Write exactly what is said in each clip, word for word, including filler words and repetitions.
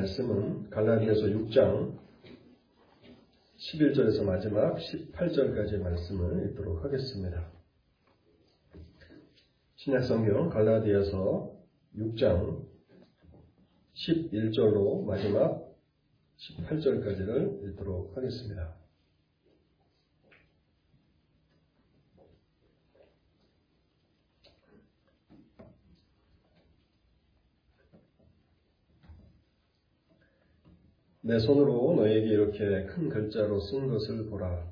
말씀은 갈라디아서 육 장 십일 절에서 마지막 십팔 절까지의 말씀을 읽도록 하겠습니다. 신약성경 갈라디아서 육 장 십일 절로 마지막 십팔 절까지를 읽도록 하겠습니다. 내 손으로 너에게 이렇게 큰 글자로 쓴 것을 보라.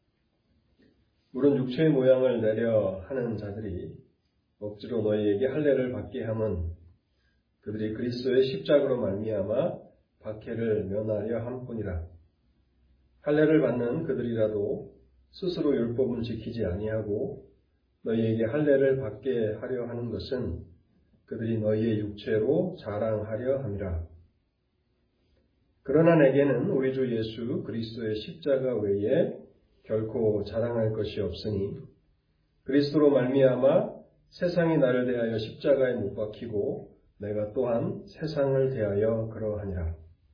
물은 육체의 모양을 내려 하는 자들이 억지로 너희에게 할례를 받게 함은 그들이 그리스도의 십자가로 말미암아 박해를 면하려 함뿐이라. 할례를 받는 그들이라도 스스로 율법은 지키지 아니하고 너희에게 할례를 받게 하려 하는 것은 그들이 너희의 육체로 자랑하려 함이라. 그러나 내게는 우리 주 예수 그리스도의 십자가 외에 결코 자랑할 것이 없으니 그리스도로 말미암아 세상이 나를 대하여 십자가에 못 박히고 내가 또한 세상을 대하여 그러하니라.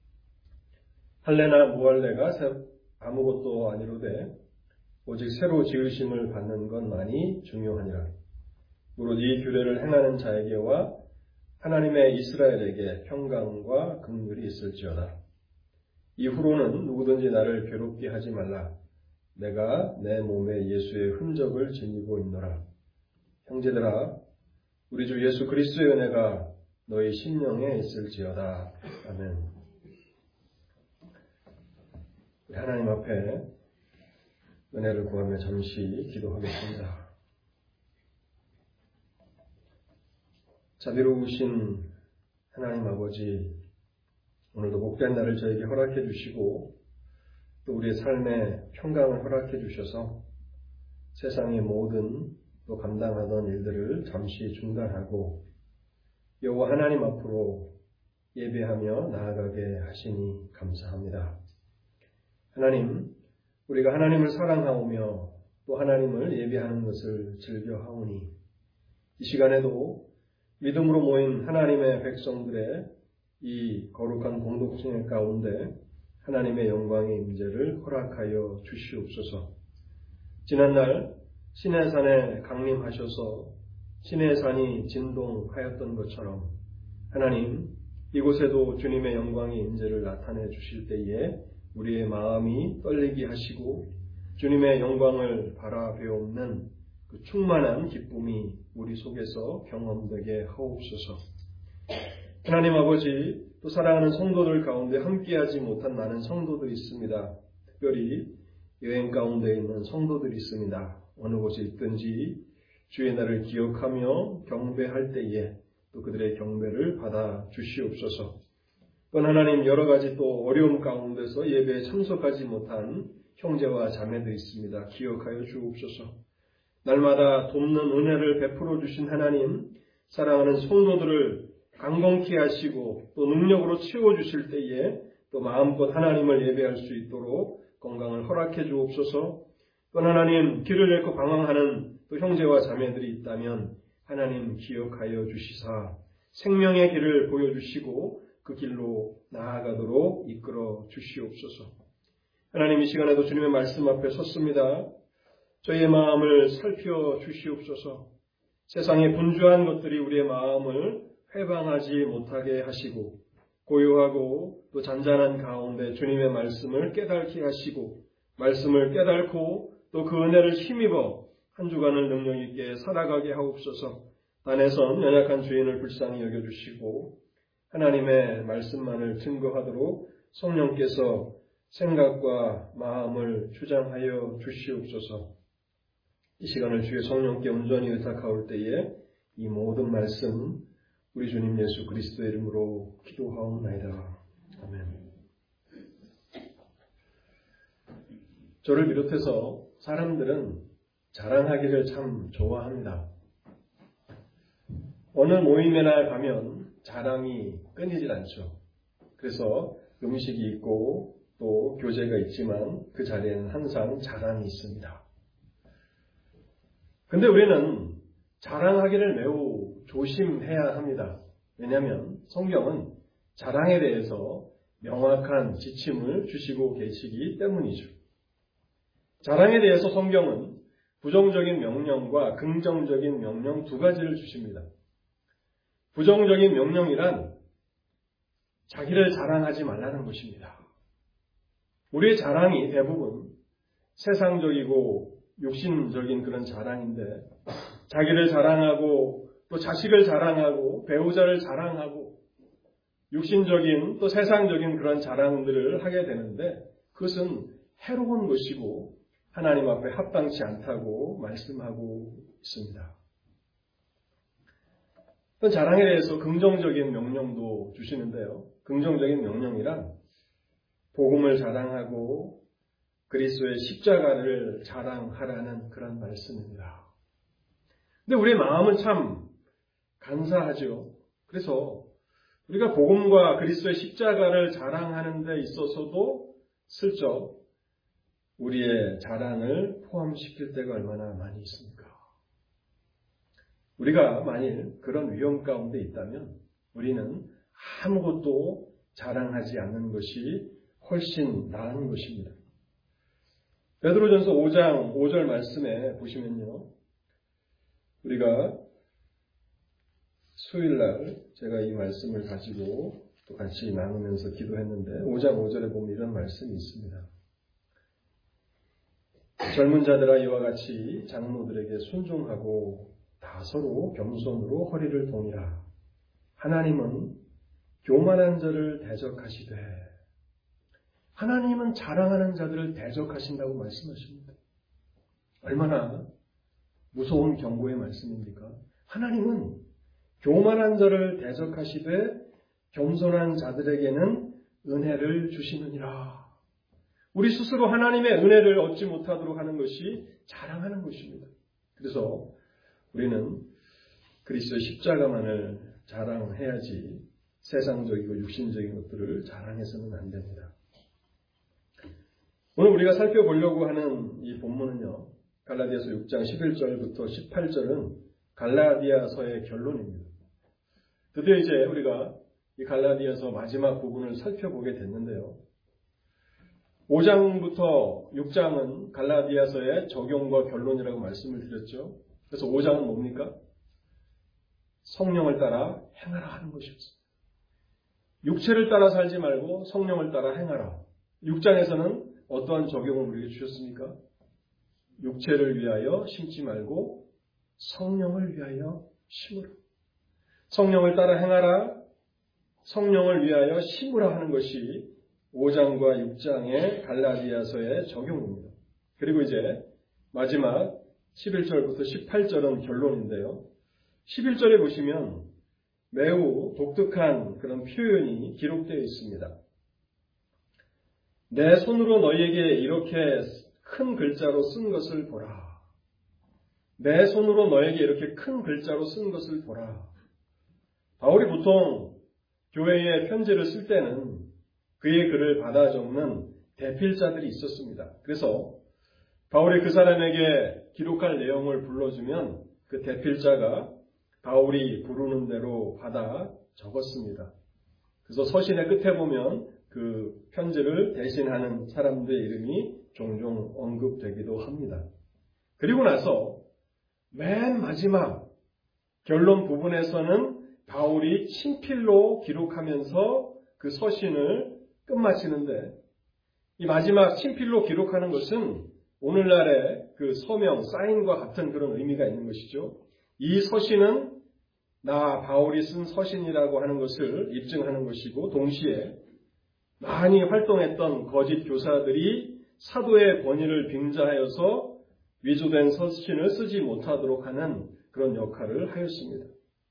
할례나 무할례가 아무것도 아니로되 오직 새로 지으심을 받는 것만이 중요하니라. 무릇 이 규례를 행하는 자에게와 하나님의 이스라엘에게 평강과 긍휼이 있을지어다. 이후로는 누구든지 나를 괴롭게 하지 말라. 내가 내 몸에 예수의 흔적을 지니고 있노라. 형제들아, 우리 주 예수 그리스도의 은혜가 너희 심령에 있을지어다. 아멘. 하나님 앞에 은혜를 구하며 잠시 기도하겠습니다. 자비로우신 하나님 아버지, 오늘도 복된 날을 저에게 허락해 주시고 또 우리의 삶에 평강을 허락해 주셔서 세상의 모든 또 감당하던 일들을 잠시 중단하고 여호와 하나님 앞으로 예배하며 나아가게 하시니 감사합니다. 하나님, 우리가 하나님을 사랑하오며 또 하나님을 예배하는 것을 즐겨하오니 이 시간에도 믿음으로 모인 하나님의 백성들의 이 거룩한 공동체 가운데 하나님의 영광의 임재를 허락하여 주시옵소서. 지난날 시내산에 강림하셔서 시내산이 진동하였던 것처럼 하나님, 이곳에도 주님의 영광의 임재를 나타내 주실 때에 우리의 마음이 떨리게 하시고 주님의 영광을 바라배옵는 그 충만한 기쁨이 우리 속에서 경험되게 하옵소서. 하나님 아버지, 또 사랑하는 성도들 가운데 함께하지 못한 많은 성도들이 있습니다. 특별히 여행 가운데 있는 성도들이 있습니다. 어느 곳에 있든지 주의 날을 기억하며 경배할 때에 또 그들의 경배를 받아 주시옵소서. 또한 하나님, 여러 가지 또 어려움 가운데서 예배에 참석하지 못한 형제와 자매들이 있습니다. 기억하여 주옵소서. 날마다 돕는 은혜를 베풀어 주신 하나님, 사랑하는 성도들을 강건케 하시고 또 능력으로 채워주실 때에 또 마음껏 하나님을 예배할 수 있도록 건강을 허락해 주옵소서. 또 하나님, 길을 잃고 방황하는 또 형제와 자매들이 있다면 하나님 기억하여 주시사 생명의 길을 보여주시고 그 길로 나아가도록 이끌어 주시옵소서. 하나님, 이 시간에도 주님의 말씀 앞에 섰습니다. 저희의 마음을 살펴 주시옵소서. 세상의 분주한 것들이 우리의 마음을 회방하지 못하게 하시고 고요하고 또 잔잔한 가운데 주님의 말씀을 깨닫게 하시고 말씀을 깨닫고 또 그 은혜를 힘입어 한 주간을 능력 있게 살아가게 하옵소서. 단에선 연약한 죄인을 불쌍히 여겨주시고 하나님의 말씀만을 증거하도록 성령께서 생각과 마음을 주장하여 주시옵소서. 이 시간을 주의 성령께 온전히 의탁하올 때에 이 모든 말씀 우리 주님 예수 그리스도의 이름으로 기도하옵나이다. 아멘. 저를 비롯해서 사람들은 자랑하기를 참 좋아합니다. 어느 모임에나 가면 자랑이 끊이질 않죠. 그래서 음식이 있고 또 교제가 있지만 그 자리에는 항상 자랑이 있습니다. 근데 우리는 자랑하기를 매우 조심해야 합니다. 왜냐하면 성경은 자랑에 대해서 명확한 지침을 주시고 계시기 때문이죠. 자랑에 대해서 성경은 부정적인 명령과 긍정적인 명령 두 가지를 주십니다. 부정적인 명령이란 자기를 자랑하지 말라는 것입니다. 우리의 자랑이 대부분 세상적이고 육신적인 그런 자랑인데 자기를 자랑하고 또 자식을 자랑하고 배우자를 자랑하고 육신적인 또 세상적인 그런 자랑들을 하게 되는데 그것은 해로운 것이고 하나님 앞에 합당치 않다고 말씀하고 있습니다. 자랑에 대해서 긍정적인 명령도 주시는데요. 긍정적인 명령이란 복음을 자랑하고 그리스도의 십자가를 자랑하라는 그런 말씀입니다. 근데 우리의 마음은 참 간사하죠. 그래서 우리가 복음과 그리스도의 십자가를 자랑하는 데 있어서도 슬쩍 우리의 자랑을 포함시킬 때가 얼마나 많이 있습니까? 우리가 만일 그런 위험 가운데 있다면 우리는 아무것도 자랑하지 않는 것이 훨씬 나은 것입니다. 베드로전서 오 장 오 절 말씀에 보시면요. 우리가 수요일날 제가 이 말씀을 가지고 또 같이 나누면서 기도했는데 오 장 오 절에 보면 이런 말씀이 있습니다. 젊은 자들아 이와 같이 장로들에게 순종하고 다 서로 겸손으로 허리를 동이라. 하나님은 교만한 자를 대적하시되 하나님은 자랑하는 자들을 대적하신다고 말씀하십니다. 얼마나 무서운 경고의 말씀입니까? 하나님은 교만한 자를 대적하시되 겸손한 자들에게는 은혜를 주시느니라. 우리 스스로 하나님의 은혜를 얻지 못하도록 하는 것이 자랑하는 것입니다. 그래서 우리는 그리스도의 십자가만을 자랑해야지 세상적이고 육신적인 것들을 자랑해서는 안 됩니다. 오늘 우리가 살펴보려고 하는 이 본문은요. 갈라디아서 육 장 십일 절부터 십팔 절은 갈라디아서의 결론입니다. 드디어 이제 우리가 이 갈라디아서 마지막 부분을 살펴보게 됐는데요. 오 장부터 육 장은 갈라디아서의 적용과 결론이라고 말씀을 드렸죠. 그래서 오 장은 뭡니까? 성령을 따라 행하라 하는 것이었습니다. 육체를 따라 살지 말고 성령을 따라 행하라. 육 장에서는 어떠한 적용을 우리에게 주셨습니까? 육체를 위하여 심지 말고 성령을 위하여 심으라. 성령을 따라 행하라. 성령을 위하여 심으라 하는 것이 오 장과 육 장의 갈라디아서의 적용입니다. 그리고 이제 마지막 십일 절부터 십팔 절은 결론인데요. 십일 절에 보시면 매우 독특한 그런 표현이 기록되어 있습니다. 내 손으로 너희에게 이렇게 큰 글자로 쓴 것을 보라. 내 손으로 너에게 이렇게 큰 글자로 쓴 것을 보라. 바울이 보통 교회에 편지를 쓸 때는 그의 글을 받아 적는 대필자들이 있었습니다. 그래서 바울이 그 사람에게 기록할 내용을 불러주면 그 대필자가 바울이 부르는 대로 받아 적었습니다. 그래서 서신의 끝에 보면 그 편지를 대신하는 사람들의 이름이 종종 언급되기도 합니다. 그리고 나서 맨 마지막 결론 부분에서는 바울이 친필로 기록하면서 그 서신을 끝마치는데 이 마지막 친필로 기록하는 것은 오늘날의 그 서명, 사인과 같은 그런 의미가 있는 것이죠. 이 서신은 나 바울이 쓴 서신이라고 하는 것을 입증하는 것이고 동시에 많이 활동했던 거짓 교사들이 사도의 권위를 빙자하여서 위조된 서신을 쓰지 못하도록 하는 그런 역할을 하였습니다.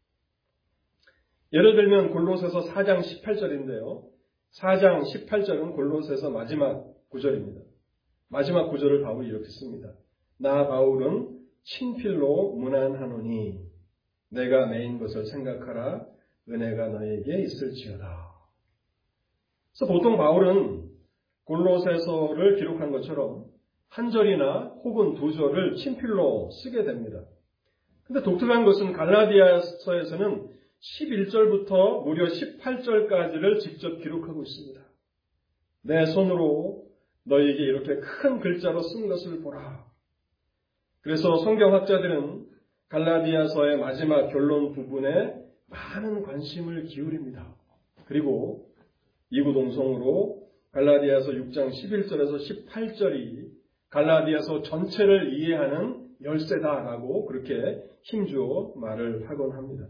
예를 들면 골로새서 사 장 십팔 절인데요. 사 장 십팔 절은 골로새서 마지막 구절입니다. 마지막 구절을 바울이 이렇게 씁니다. 나 바울은 친필로 문안하노니 내가 매인 것을 생각하라. 은혜가 너에게 있을지어다. 그래서 보통 바울은 골로새서를 기록한 것처럼 한 절이나 혹은 두 절을 친필로 쓰게 됩니다. 그런데 독특한 것은 갈라디아서에서는 십일 절부터 무려 십팔 절까지를 직접 기록하고 있습니다. 내 손으로 너희에게 이렇게 큰 글자로 쓴 것을 보라. 그래서 성경학자들은 갈라디아서의 마지막 결론 부분에 많은 관심을 기울입니다. 그리고 이구동성으로 갈라디아서 육 장 십일 절에서 십팔 절이 갈라디아서 전체를 이해하는 열쇠다라고 그렇게 힘주어 말을 하곤 합니다.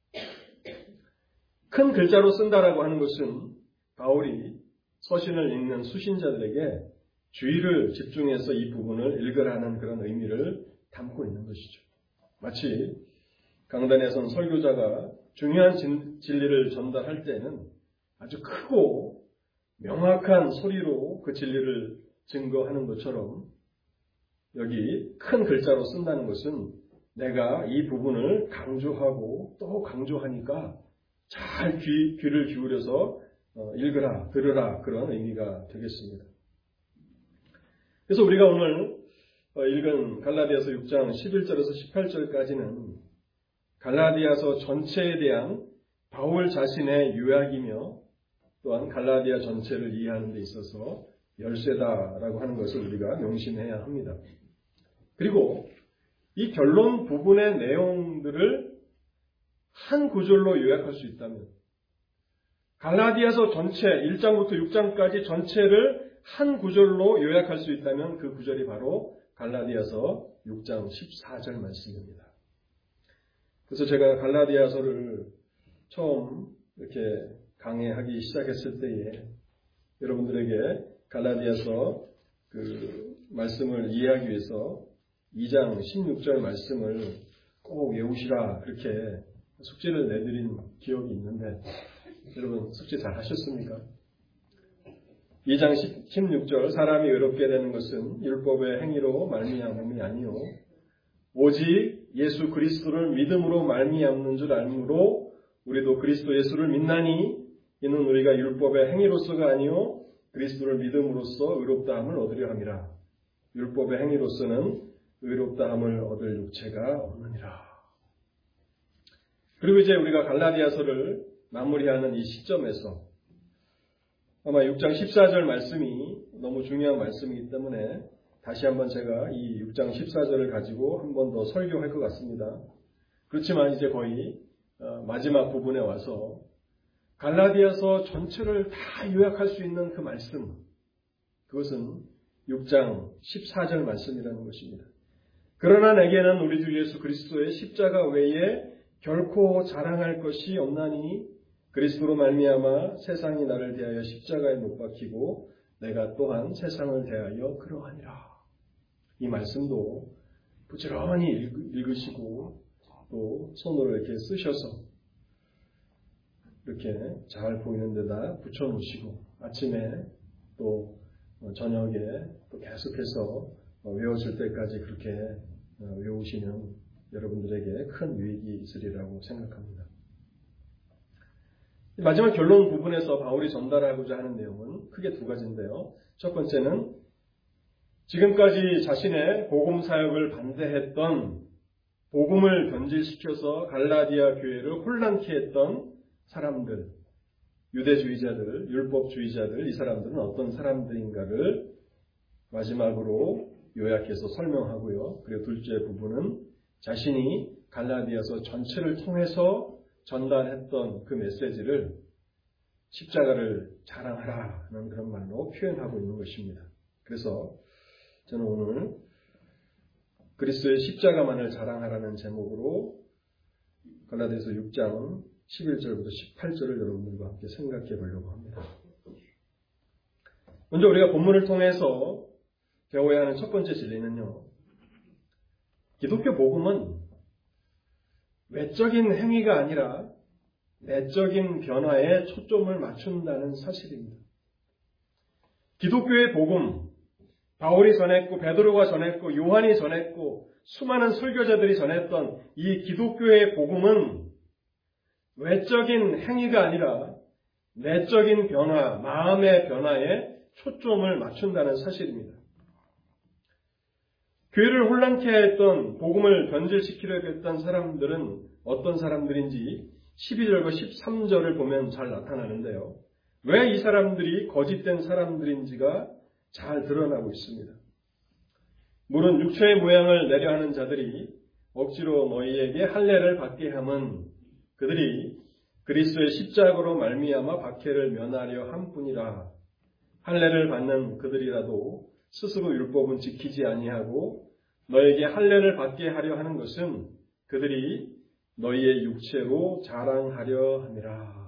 큰 글자로 쓴다라고 하는 것은 바울이 서신을 읽는 수신자들에게 주의를 집중해서 이 부분을 읽으라는 그런 의미를 담고 있는 것이죠. 마치 강단에 선 설교자가 중요한 진리를 전달할 때는 아주 크고 명확한 소리로 그 진리를 증거하는 것처럼 여기 큰 글자로 쓴다는 것은 내가 이 부분을 강조하고 또 강조하니까 잘 귀, 귀를 기울여서 읽으라, 들으라 그런 의미가 되겠습니다. 그래서 우리가 오늘 읽은 갈라디아서 육 장 십일 절에서 십팔 절까지는 갈라디아서 전체에 대한 바울 자신의 요약이며 또한 갈라디아 전체를 이해하는 데 있어서 열쇠다라고 하는 것을 우리가 명심해야 합니다. 그리고 이 결론 부분의 내용들을 한 구절로 요약할 수 있다면 갈라디아서 전체 일 장부터 육 장까지 전체를 한 구절로 요약할 수 있다면 그 구절이 바로 갈라디아서 육 장 십사 절 말씀입니다. 그래서 제가 갈라디아서를 처음 이렇게 강의하기 시작했을 때에 여러분들에게 갈라디아서 그 말씀을 이해하기 위해서 이 장 십육 절 말씀을 꼭 외우시라 그렇게 숙제를 내드린 기억이 있는데 여러분 숙제 잘 하셨습니까? 이 장 십육 절 사람이 의롭게 되는 것은 율법의 행위로 말미암음이 아니요 오직 예수 그리스도를 믿음으로 말미암는 줄 알므로 우리도 그리스도 예수를 믿나니 이는 우리가 율법의 행위로서가 아니요 그리스도를 믿음으로써 의롭다함을 얻으려 함이라. 율법의 행위로서는 의롭다함을 얻을 육체가 없느니라. 그리고 이제 우리가 갈라디아서를 마무리하는 이 시점에서 아마 육 장 십사 절 말씀이 너무 중요한 말씀이기 때문에 다시 한번 제가 이 육 장 십사 절을 가지고 한 번 더 설교할 것 같습니다. 그렇지만 이제 거의 마지막 부분에 와서 갈라디아서 전체를 다 요약할 수 있는 그 말씀, 그것은 육 장 십사 절 말씀이라는 것입니다. 그러나 내게는 우리 주 예수 그리스도의 십자가 외에 결코 자랑할 것이 없나니 그리스도로 말미암아 세상이 나를 대하여 십자가에 못 박히고 내가 또한 세상을 대하여 그러하니라. 이 말씀도 부지런히 읽으시고 또 손으로 이렇게 쓰셔서 이렇게 잘 보이는 데다 붙여놓으시고 아침에 또 저녁에 또 계속해서 외워질 때까지 그렇게 외우시면 여러분들에게 큰 유익이 있으리라고 생각합니다. 마지막 결론 부분에서 바울이 전달하고자 하는 내용은 크게 두 가지인데요. 첫 번째는 지금까지 자신의 복음 사역을 반대했던 복음을 변질시켜서 갈라디아 교회를 혼란케 했던 사람들, 유대주의자들, 율법주의자들, 이 사람들은 어떤 사람들인가를 마지막으로 요약해서 설명하고요. 그리고 둘째 부분은 자신이 갈라디아서 전체를 통해서 전달했던 그 메시지를 십자가를 자랑하라는 그런 말로 표현하고 있는 것입니다. 그래서 저는 오늘 그리스도의 십자가만을 자랑하라는 제목으로 갈라디아서 육 장 십일 절부터 십팔 절을 여러분들과 함께 생각해 보려고 합니다. 먼저 우리가 본문을 통해서 배워야 하는 첫 번째 진리는요. 기독교 복음은 외적인 행위가 아니라 내적인 변화에 초점을 맞춘다는 사실입니다. 기독교의 복음, 바울이 전했고 베드로가 전했고 요한이 전했고 수많은 설교자들이 전했던 이 기독교의 복음은 외적인 행위가 아니라 내적인 변화, 마음의 변화에 초점을 맞춘다는 사실입니다. 교회를 혼란케 했던 복음을 변질시키려고 했던 사람들은 어떤 사람들인지 십이 절과 십삼 절을 보면 잘 나타나는데요. 왜 이 사람들이 거짓된 사람들인지가 잘 드러나고 있습니다. 물은 육체의 모양을 내려하는 자들이 억지로 너희에게 할례를 받게 함은 그들이 그리스도의 십자가로 말미암아 박해를 면하려 함뿐이라. 할례를 받는 그들이라도 스스로 율법은 지키지 아니하고 너에게 할례를 받게 하려 하는 것은 그들이 너희의 육체로 자랑하려 함이라.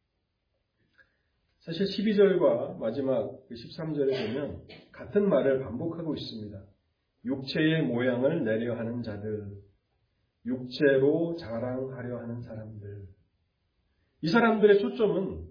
사실 십이 절과 마지막 십삼 절에 보면 같은 말을 반복하고 있습니다. 육체의 모양을 내려 하는 자들, 육체로 자랑하려 하는 사람들. 이 사람들의 초점은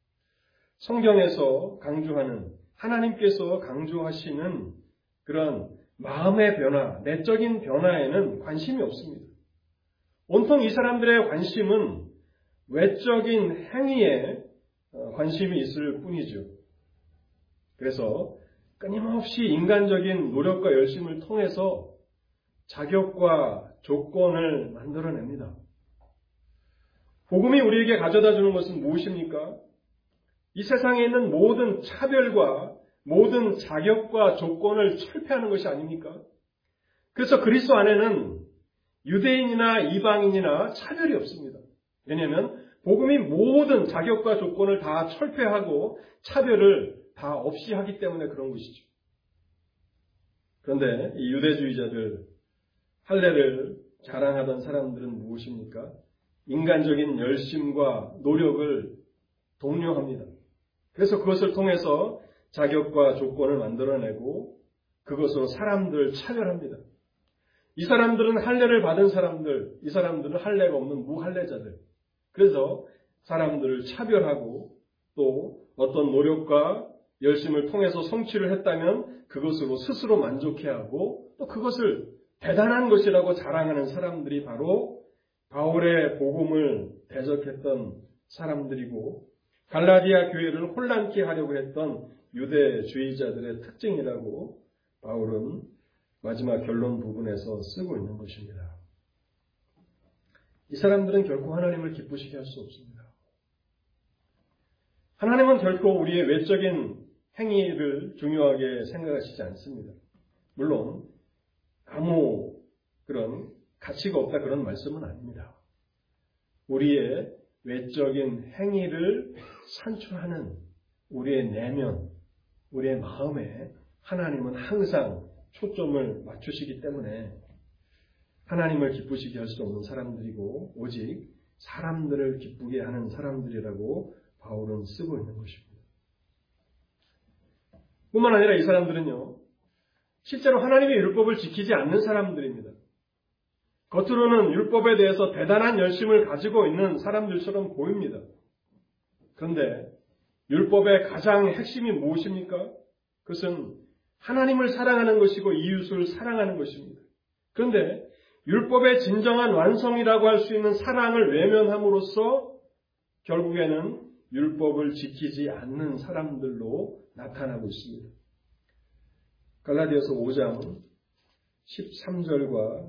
성경에서 강조하는, 하나님께서 강조하시는 그런 마음의 변화, 내적인 변화에는 관심이 없습니다. 온통 이 사람들의 관심은 외적인 행위에 관심이 있을 뿐이죠. 그래서 끊임없이 인간적인 노력과 열심을 통해서 자격과 조건을 만들어냅니다. 복음이 우리에게 가져다 주는 것은 무엇입니까? 이 세상에 있는 모든 차별과 모든 자격과 조건을 철폐하는 것이 아닙니까? 그래서 그리스도 안에는 유대인이나 이방인이나 차별이 없습니다. 왜냐하면 복음이 모든 자격과 조건을 다 철폐하고 차별을 다 없이 하기 때문에 그런 것이죠. 그런데 이 유대주의자들, 할례를 자랑하던 사람들은 무엇입니까? 인간적인 열심과 노력을 독려합니다. 그래서 그것을 통해서 자격과 조건을 만들어내고 그것으로 사람들을 차별합니다. 이 사람들은 할례를 받은 사람들, 이 사람들은 할례가 없는 무할례자들. 그래서 사람들을 차별하고 또 어떤 노력과 열심을 통해서 성취를 했다면 그것으로 스스로 만족해하고 또 그것을 대단한 것이라고 자랑하는 사람들이 바로 바울의 복음을 대적했던 사람들이고 갈라디아 교회를 혼란케 하려고 했던 유대주의자들의 특징이라고 바울은 마지막 결론 부분에서 쓰고 있는 것입니다. 이 사람들은 결코 하나님을 기쁘시게 할 수 없습니다. 하나님은 결코 우리의 외적인 행위를 중요하게 생각하시지 않습니다. 물론 아무 그런 가치가 없다 그런 말씀은 아닙니다. 우리의 외적인 행위를 산출하는 우리의 내면, 우리의 마음에 하나님은 항상 초점을 맞추시기 때문에 하나님을 기쁘시게 할 수 없는 사람들이고 오직 사람들을 기쁘게 하는 사람들이라고 바울은 쓰고 있는 것입니다. 뿐만 아니라 이 사람들은요, 실제로 하나님의 율법을 지키지 않는 사람들입니다. 겉으로는 율법에 대해서 대단한 열심을 가지고 있는 사람들처럼 보입니다. 그런데 율법의 가장 핵심이 무엇입니까? 그것은 하나님을 사랑하는 것이고 이웃을 사랑하는 것입니다. 그런데 율법의 진정한 완성이라고 할 수 있는 사랑을 외면함으로써 결국에는 율법을 지키지 않는 사람들로 나타나고 있습니다. 갈라디아서 오 장 십삼 절과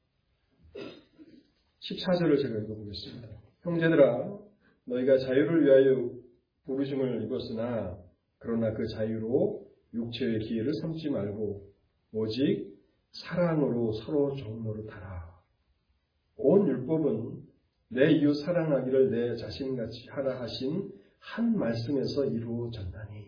십사 절을 제가 읽어보겠습니다. 형제들아, 너희가 자유를 위하여 부르심을 입었으나 그러나 그 자유로 육체의 기회를 삼지 말고 오직 사랑으로 서로 종노릇하라. 온 율법은 내 이웃 사랑하기를 내 자신같이 하라 하신 한 말씀에서 이루어졌나니.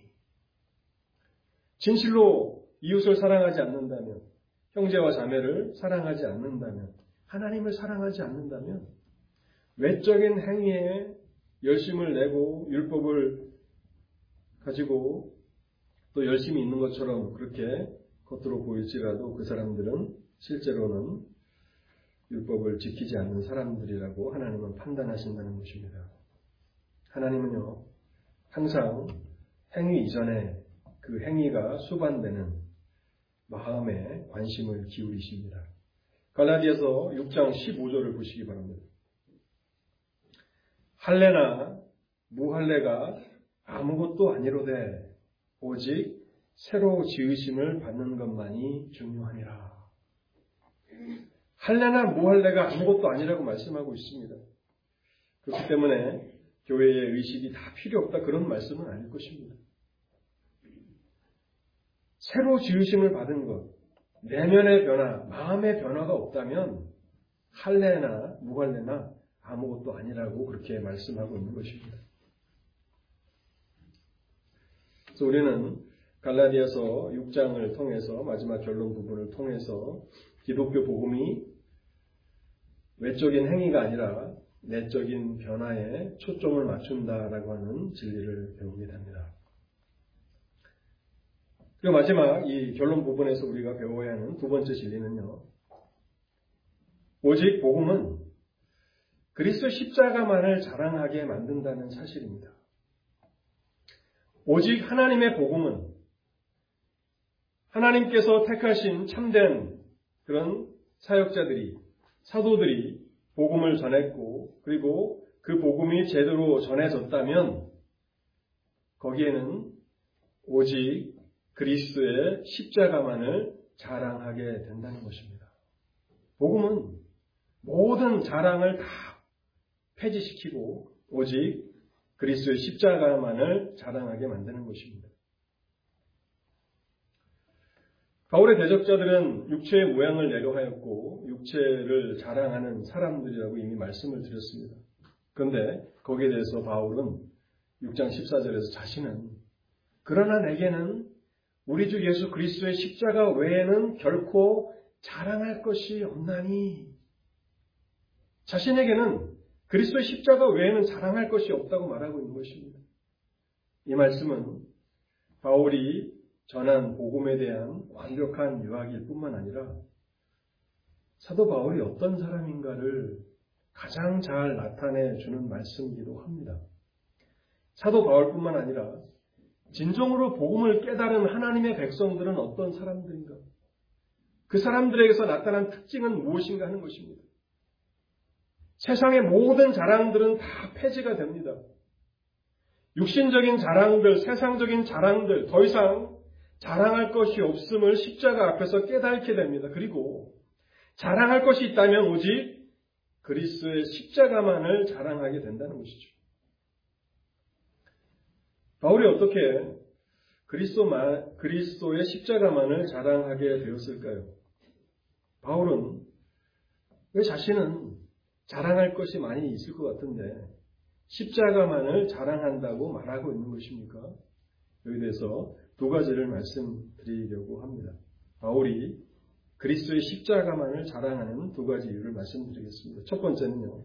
진실로 이웃을 사랑하지 않는다면, 형제와 자매를 사랑하지 않는다면, 하나님을 사랑하지 않는다면 외적인 행위에 열심을 내고 율법을 가지고 또 열심히 있는 것처럼 그렇게 겉으로 보일지라도 그 사람들은 실제로는 율법을 지키지 않는 사람들이라고 하나님은 판단하신다는 것입니다. 하나님은요, 항상 행위 이전에 그 행위가 수반되는 마음에 관심을 기울이십니다. 갈라디아서 육 장 십오 절을 보시기 바랍니다. 할례나 무할례가 아무것도 아니로되 오직 새로 지으심을 받는 것만이 중요하니라. 할례나 무할례가 아무것도 아니라고 말씀하고 있습니다. 그렇기 때문에 교회의 의식이 다 필요 없다 그런 말씀은 아닐 것입니다. 새로 지으심을 받은 것, 내면의 변화, 마음의 변화가 없다면 할례나 무할례나 아무것도 아니라고 그렇게 말씀하고 있는 것입니다. 그래서 우리는 갈라디아서 육 장을 통해서 마지막 결론 부분을 통해서 기독교 복음이 외적인 행위가 아니라 내적인 변화에 초점을 맞춘다라고 하는 진리를 배우게 됩니다. 그리고 마지막 이 결론 부분에서 우리가 배워야 하는 두 번째 진리는요. 오직 복음은 그리스도 십자가만을 자랑하게 만든다는 사실입니다. 오직 하나님의 복음은 하나님께서 택하신 참된 그런 사역자들이, 사도들이 복음을 전했고 그리고 그 복음이 제대로 전해졌다면 거기에는 오직 그리스도의 십자가만을 자랑하게 된다는 것입니다. 복음은 모든 자랑을 다 폐지시키고 오직 그리스도의 십자가만을 자랑하게 만드는 것입니다. 바울의 대적자들은 육체의 모양을 내려하였고 육체를 자랑하는 사람들이라고 이미 말씀을 드렸습니다. 그런데 거기에 대해서 바울은 육 장 십사 절에서 자신은 그러나 내게는 우리 주 예수 그리스도의 십자가 외에는 결코 자랑할 것이 없나니 자신에게는 그리스도의 십자가 외에는 자랑할 것이 없다고 말하고 있는 것입니다. 이 말씀은 바울이 전한 복음에 대한 완벽한 요약일 뿐만 아니라 사도 바울이 어떤 사람인가를 가장 잘 나타내 주는 말씀이기도 합니다. 사도 바울뿐만 아니라 진정으로 복음을 깨달은 하나님의 백성들은 어떤 사람들인가? 그 사람들에게서 나타난 특징은 무엇인가 하는 것입니다. 세상의 모든 자랑들은 다 폐지가 됩니다. 육신적인 자랑들, 세상적인 자랑들, 더 이상 자랑할 것이 없음을 십자가 앞에서 깨닫게 됩니다. 그리고 자랑할 것이 있다면 오직 그리스도의 십자가만을 자랑하게 된다는 것이죠. 바울이 어떻게 그리스도만, 그리스도의 십자가만을 자랑하게 되었을까요? 바울은 왜 자신은 자랑할 것이 많이 있을 것 같은데 십자가만을 자랑한다고 말하고 있는 것입니까? 여기에 대해서 두 가지를 말씀드리려고 합니다. 바울이 그리스도의 십자가만을 자랑하는 두 가지 이유를 말씀드리겠습니다. 첫 번째는요.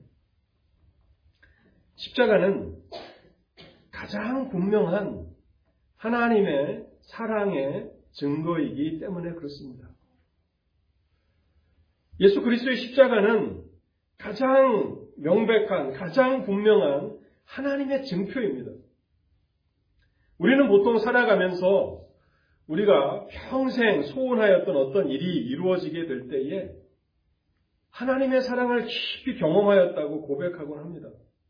십자가는 가장 분명한 하나님의 사랑의 증거이기 때문에 그렇습니다. 예수 그리스도의 십자가는 가장 명백한, 가장 분명한 하나님의 증표입니다. 우리는 보통 살아가면서 우리가 평생 소원하였던 어떤 일이 이루어지게 될 때에 하나님의 사랑을 깊이 경험하였다고 고백하곤 합니다.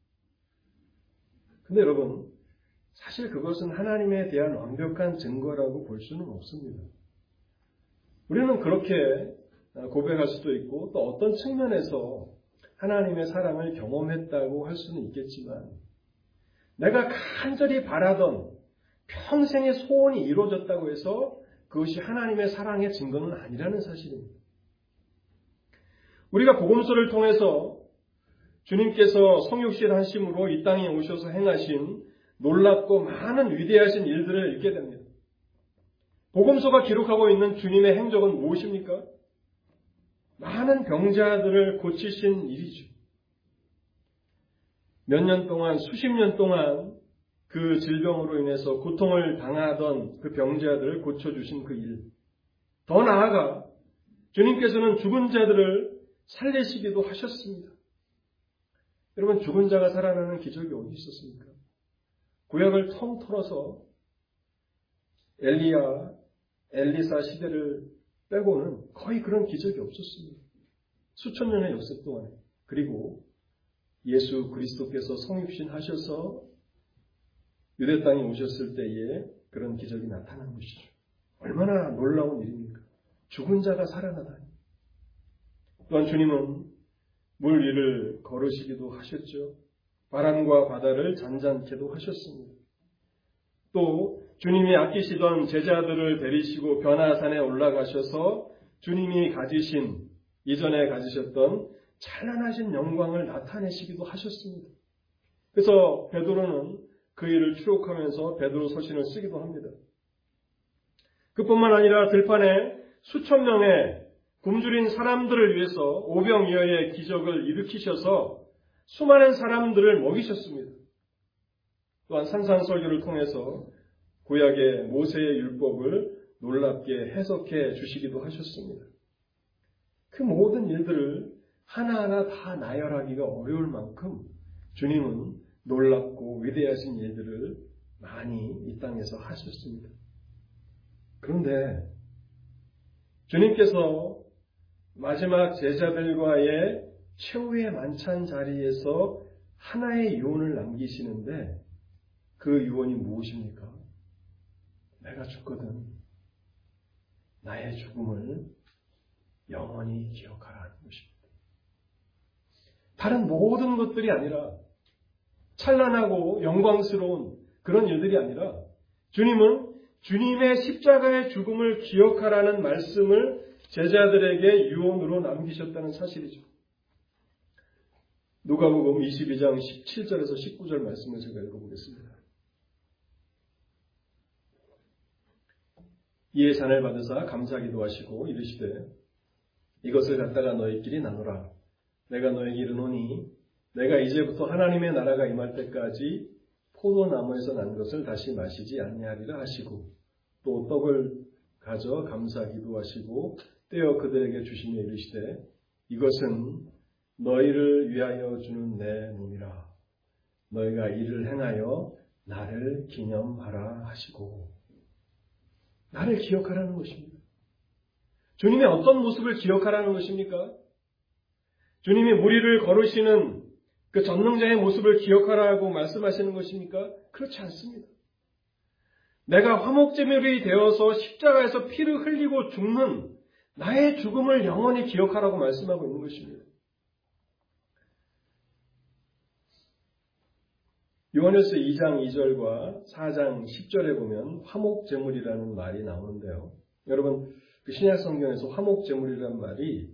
근데 여러분, 사실 그것은 하나님에 대한 완벽한 증거라고 볼 수는 없습니다. 우리는 그렇게 고백할 수도 있고 또 어떤 측면에서 하나님의 사랑을 경험했다고 할 수는 있겠지만 내가 간절히 바라던 평생의 소원이 이루어졌다고 해서 그것이 하나님의 사랑의 증거는 아니라는 사실입니다. 우리가 복음서를 통해서 주님께서 성육신 하심으로 이 땅에 오셔서 행하신 놀랍고 많은 위대하신 일들을 읽게 됩니다. 복음서가 기록하고 있는 주님의 행적은 무엇입니까? 많은 병자들을 고치신 일이죠. 몇 년 동안, 수십 년 동안 그 질병으로 인해서 고통을 당하던 그 병자들을 고쳐주신 그 일. 더 나아가 주님께서는 죽은 자들을 살리시기도 하셨습니다. 여러분, 죽은 자가 살아나는 기적이 어디 있었습니까? 구약을 텅 털어서 엘리야, 엘리사 시대를 빼고는 거의 그런 기적이 없었습니다. 수천 년의 역사 동안에. 그리고 예수 그리스도께서 성육신 하셔서 유대 땅에 오셨을 때에 그런 기적이 나타난 것이죠. 얼마나 놀라운 일입니까? 죽은 자가 살아나다니. 또한 주님은 물 위를 걸으시기도 하셨죠. 바람과 바다를 잔잔케도 하셨습니다. 또 주님이 아끼시던 제자들을 데리시고 변화산에 올라가셔서 주님이 가지신, 이전에 가지셨던 찬란하신 영광을 나타내시기도 하셨습니다. 그래서 베드로는 그 일을 추억하면서 베드로 서신을 쓰기도 합니다. 그뿐만 아니라 들판에 수천 명의 굶주린 사람들을 위해서 오병이어의 기적을 일으키셔서 수많은 사람들을 먹이셨습니다. 또한 산상설교를 통해서 구약의 모세의 율법을 놀랍게 해석해 주시기도 하셨습니다. 그 모든 일들을 하나하나 다 나열하기가 어려울 만큼 주님은 놀랍고 위대하신 일들을 많이 이 땅에서 하셨습니다. 그런데 주님께서 마지막 제자들과의 최후의 만찬 자리에서 하나의 유언을 남기시는데 그 유언이 무엇입니까? 내가 죽거든 나의 죽음을 영원히 기억하라는 것입니다. 다른 모든 것들이 아니라 찬란하고 영광스러운 그런 일들이 아니라 주님은 주님의 십자가의 죽음을 기억하라는 말씀을 제자들에게 유언으로 남기셨다는 사실이죠. 누가복음 이십이 장 십칠 절에서 십구 절 말씀을 제가 읽어보겠습니다. 이에 잔을 받으사 감사기도 하시고 이르시되 이것을 갖다가 너희끼리 나누라. 내가 너에게 이르노니 내가 이제부터 하나님의 나라가 임할 때까지 포도나무에서 난 것을 다시 마시지 아니하리라 하시고 또 떡을 가져 감사기도 하시고 떼어 그들에게 주시며 이르시되 이것은 너희를 위하여 주는 내 몸이라. 너희가 이를 행하여 나를 기념하라 하시고 나를 기억하라는 것입니다. 주님의 어떤 모습을 기억하라는 것입니까? 주님이 무리를 거르시는 그 전능자의 모습을 기억하라고 말씀하시는 것입니까? 그렇지 않습니다. 내가 화목제물이 되어서 십자가에서 피를 흘리고 죽는 나의 죽음을 영원히 기억하라고 말씀하고 있는 것입니다. 요한일서 이 장 이 절과 사 장 십 절에 보면 화목제물이라는 말이 나오는데요. 여러분 그 신약 성경에서 화목제물이라는 말이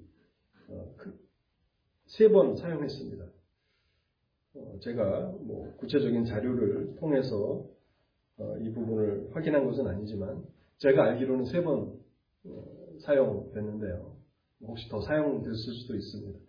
세 번 사용했습니다. 제가 뭐 구체적인 자료를 통해서 이 부분을 확인한 것은 아니지만 제가 알기로는 세 번 사용됐는데요. 혹시 더 사용됐을 수도 있습니다.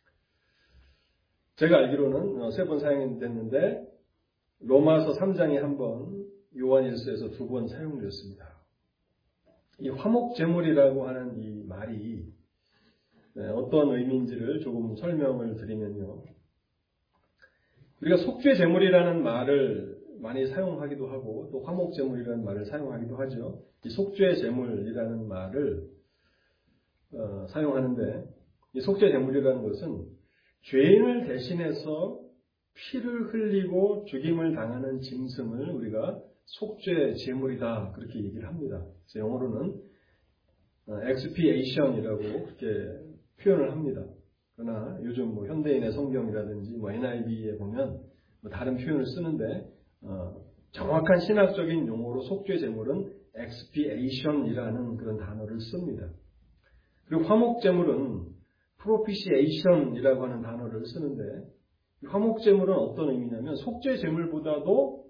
제가 알기로는 세 번 사용됐는데 로마서 삼 장에 한 번, 요한일서에서 두 번 사용되었습니다. 이 화목제물이라고 하는 이 말이 어떤 의미인지를 조금 설명을 드리면요. 우리가 속죄제물이라는 말을 많이 사용하기도 하고 또 화목제물이라는 말을 사용하기도 하죠. 이 속죄제물이라는 말을 어, 사용하는데 이 속죄제물이라는 것은 죄인을 대신해서 피를 흘리고 죽임을 당하는 짐승을 우리가 속죄제물이다 그렇게 얘기를 합니다. 그래서 영어로는 expiation이라고 그렇게 표현을 합니다. 그러나 요즘 뭐 현대인의 성경이라든지 뭐 엔아이브이에 보면 뭐 다른 표현을 쓰는데 어, 정확한 신학적인 용어로 속죄제물은 expiation이라는 그런 단어를 씁니다. 그리고 화목제물은 propitiation이라고 하는 단어를 쓰는데 화목제물은 어떤 의미냐면 속죄제물보다도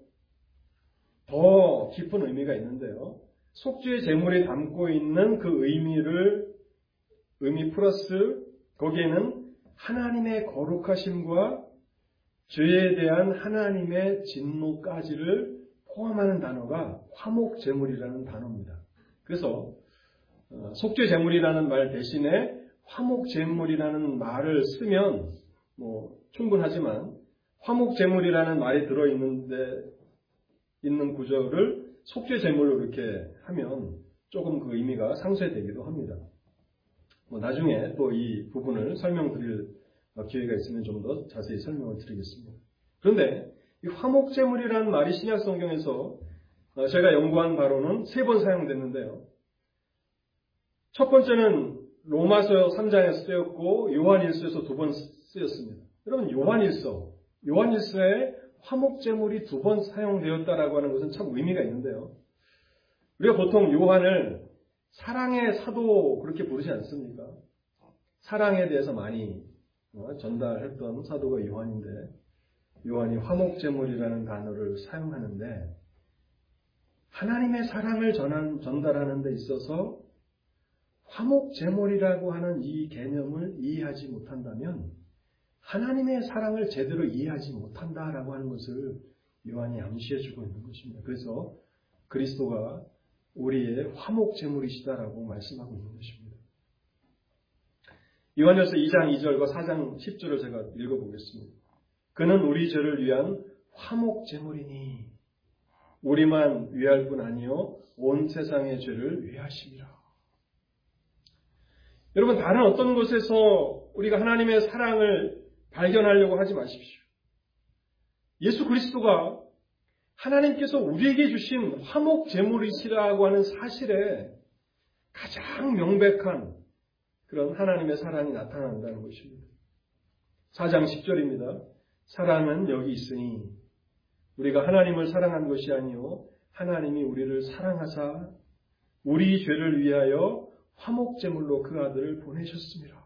더 깊은 의미가 있는데요. 속죄제물이 담고 있는 그 의미를 의미 플러스 거기에는 하나님의 거룩하심과 죄에 대한 하나님의 진노까지를 포함하는 단어가 화목제물이라는 단어입니다. 그래서 속죄제물이라는 말 대신에 화목제물이라는 말을 쓰면 뭐 충분하지만 화목제물이라는 말이 들어있는데 있는 구절을 속죄제물로 이렇게 하면 조금 그 의미가 상쇄되기도 합니다. 뭐 나중에 또 이 부분을 설명드릴 기회가 있으면 좀 더 자세히 설명을 드리겠습니다. 그런데 이 화목제물이라는 말이 신약 성경에서 제가 연구한 바로는 세 번 사용됐는데요. 첫 번째는 로마서 삼 장에서 쓰였고 요한일서에서 두 번 쓰였습니다. 여러분 요한일서 요한일서에 화목제물이 두 번 사용되었다라고 하는 것은 참 의미가 있는데요. 우리가 보통 요한을 사랑의 사도 그렇게 부르지 않습니까? 사랑에 대해서 많이 전달했던 사도가 요한인데 요한이 화목제물이라는 단어를 사용하는데 하나님의 사랑을 전한, 전달하는 데 있어서 화목제물이라고 하는 이 개념을 이해하지 못한다면 하나님의 사랑을 제대로 이해하지 못한다라고 하는 것을 요한이 암시해주고 있는 것입니다. 그래서 그리스도가 우리의 화목제물이시다라고 말씀하고 있는 것입니다. 요한일서 이 장 이 절과 사 장 십 절을 제가 읽어보겠습니다. 그는 우리 죄를 위한 화목제물이니 우리만 위할 뿐 아니요 온 세상의 죄를 위하심이라. 여러분, 다른 어떤 곳에서 우리가 하나님의 사랑을 발견하려고 하지 마십시오. 예수 그리스도가 하나님께서 우리에게 주신 화목제물이시라고 하는 사실에 가장 명백한 그런 하나님의 사랑이 나타난다는 것입니다. 사 장 십 절입니다. 사랑은 여기 있으니 우리가 하나님을 사랑한 것이 아니요 하나님이 우리를 사랑하사 우리 죄를 위하여 화목제물로 그 아들을 보내셨습니다.